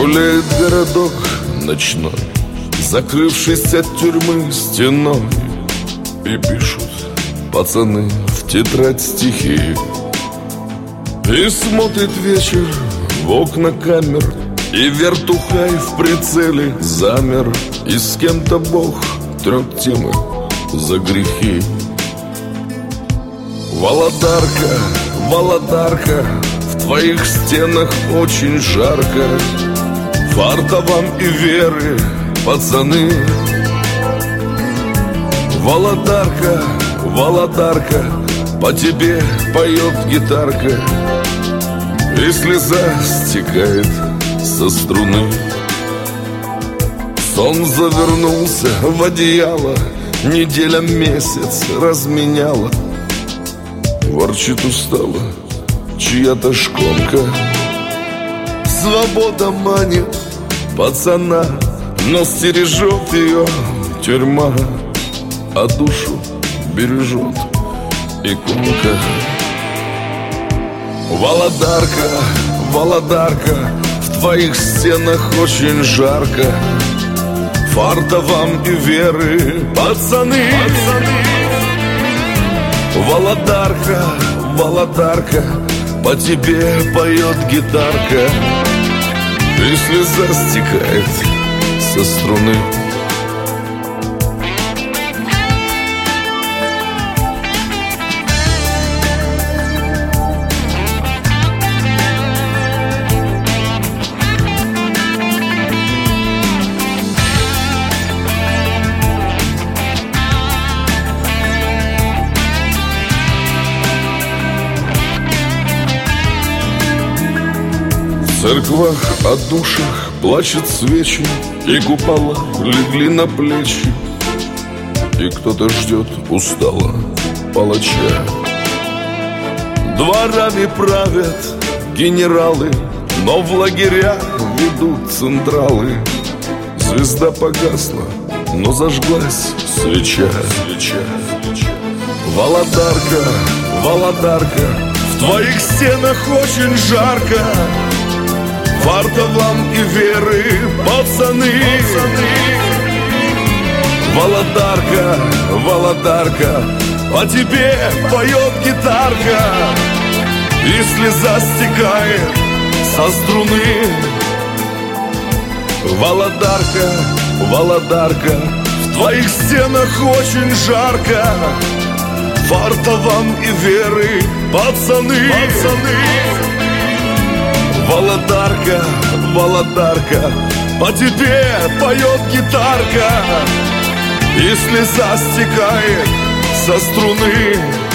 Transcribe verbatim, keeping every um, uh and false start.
Гуляет городок ночной, закрывшись от тюрьмы стеной, и пишут пацаны в тетрадь стихи. И смотрит вечер в окна камер, и вертухай в прицеле замер, и с кем-то Бог трет темы за грехи. Володарка, Володарка, в твоих стенах очень жарко. Фарта вам и веры, пацаны. Володарка, Володарка, по тебе поет гитарка, и слеза стекает со струны. Сон завернулся в одеяло, неделя месяц разменяла. Ворчит устало чья-то шконка. Свобода манит пацана, но стережет ее тюрьма, а душу бережет иконка. Володарка, Володарка, в твоих стенах очень жарко. Фарта вам и веры, пацаны, пацаны. Володарка, Володарка, по тебе поет гитарка, и слеза стекает со струны. В церквах о душах плачут свечи, и купола легли на плечи, и кто-то ждет устало палача. Дворами правят генералы, но в лагерях ведут централы. Звезда погасла, но зажглась свеча. Володарка, Володарка, в твоих стенах очень жарко. Фарта вам и веры, пацаны, пацаны. Володарка, Володарка, по тебе поет гитарка, и слеза стекает со струны. Володарка, Володарка, в твоих стенах очень жарко. Фарта вам и веры, пацаны, пацаны. Володарка, Володарка, по тебе поет гитарка, и слеза стекает со струны.